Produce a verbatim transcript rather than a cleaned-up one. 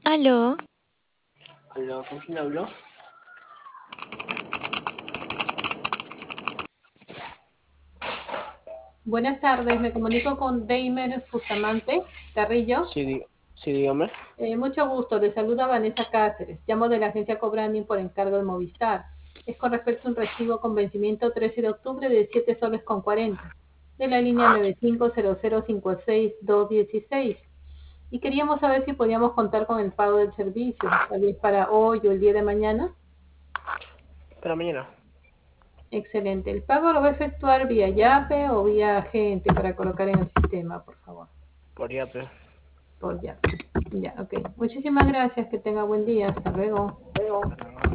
Aló, Aló, ¿con quién hablo? Buenas tardes, me comunico con Deimer Bustamante Carrillo. Sí, di- sí, dígame. Eh, mucho gusto, le saluda Vanessa Cáceres. Llamo de la agencia Cobranding por encargo de Movistar. Es con respecto a un recibo con vencimiento trece de octubre de siete soles con cuarenta de la línea nueve cinco cero cero cinco seis dos uno seis. Y queríamos saber si podíamos contar con el pago del servicio, tal vez para hoy o el día de mañana. Para mañana. Excelente. ¿El pago lo va a efectuar vía Yape o vía agente para colocar en el sistema, por favor? Por Yape. Por Yape. Ya, ok. Muchísimas gracias. Que tenga buen día. Hasta luego. Luego.